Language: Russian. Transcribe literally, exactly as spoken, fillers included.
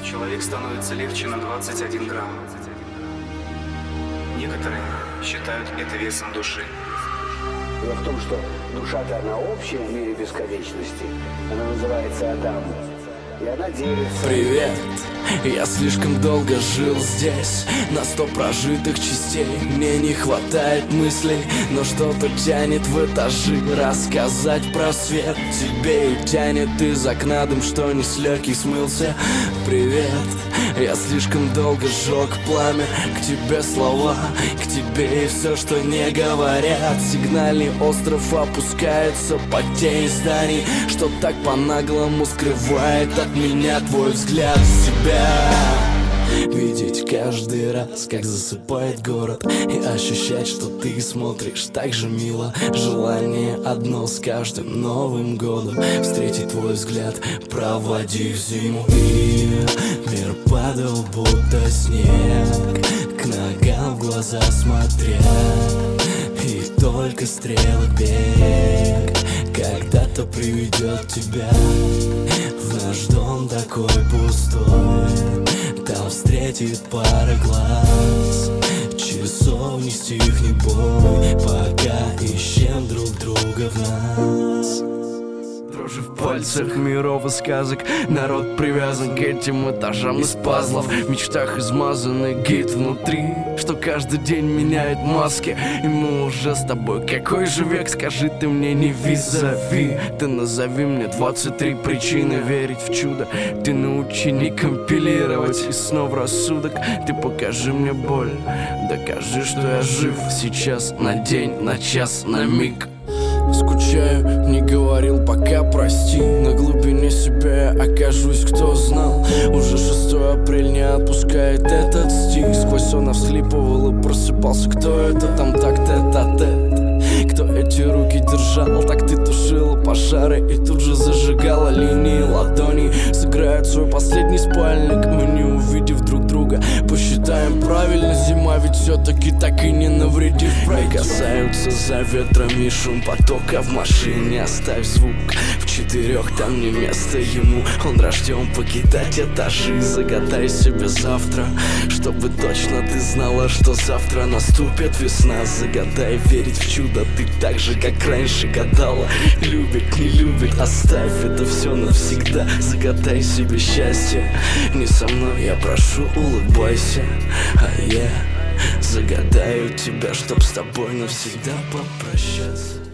человек становится легче на двадцать один грамм. Некоторые считают это весом души. Дело в том, что душа-то она общая в мире бесконечности. Она называется Адам. И она делится. Привет, я слишком долго жил здесь, на сто прожитых частей. Мне не хватает мыслей, но что-то тянет в этажи. Рассказать про свет тебе и тянет из окна дым, что не с легких смылся. Привет, я слишком долго сжег пламя. К тебе слова, к тебе и все, что не говорят. Сигнальный остров опускается под тень зданий, что так по-наглому скрывает от меня твой взгляд в себя. Видеть каждый раз, как засыпает город, и ощущать, что ты смотришь так же мило. Желание одно с каждым Новым годом: встретить твой взгляд, проводив зиму. И мир падал, будто снег, к ногам в глаза смотря. И только стрелок бег когда-то приведет тебя в наш дом такой пустой. Там встретит пара глаз, часов не стихнет бой, пока ищем друг друга в нас. Дрожи в пальцах миров и сказок, народ привязан к этим этажам из пазлов. В мечтах измазанный гид внутри, что каждый день меняет маски. И мы уже с тобой какой же век, скажи ты мне не визави. Ты назови мне двадцать три причины верить в чудо. Ты научи не компилировать и снова рассудок. Ты покажи мне боль, докажи, что я жив сейчас, на день, на час, на миг. Скучаю, не говорил пока прости. На глубине себя я окажусь, кто знал. Уже шестое апреля не отпускает этот стих. Сквозь сон я всхлипывал и просыпался. Кто это там так тет-а-тет? Кто эти руки держал? Так ты тушила пожары и тут же зажигала линии ладоней. Сыграет свой последний спальник, мы не увидев друг друга. Посчитаем правильно, зима ведь все-таки так и не навредив. Не касаются за ветрами шум потока в машине. Оставь звук в четырех, там не место ему. Он рожден покидать этажи. Загадай себе завтра, чтобы точно ты знала, что завтра наступит весна. Загадай верить в чудо ты так же, как раньше гадала. Любит, не любит, оставь это все навсегда. Загадай себе счастье, не со мной, я прошу, улыбайся. А я загадаю тебя, чтоб с тобой навсегда попрощаться.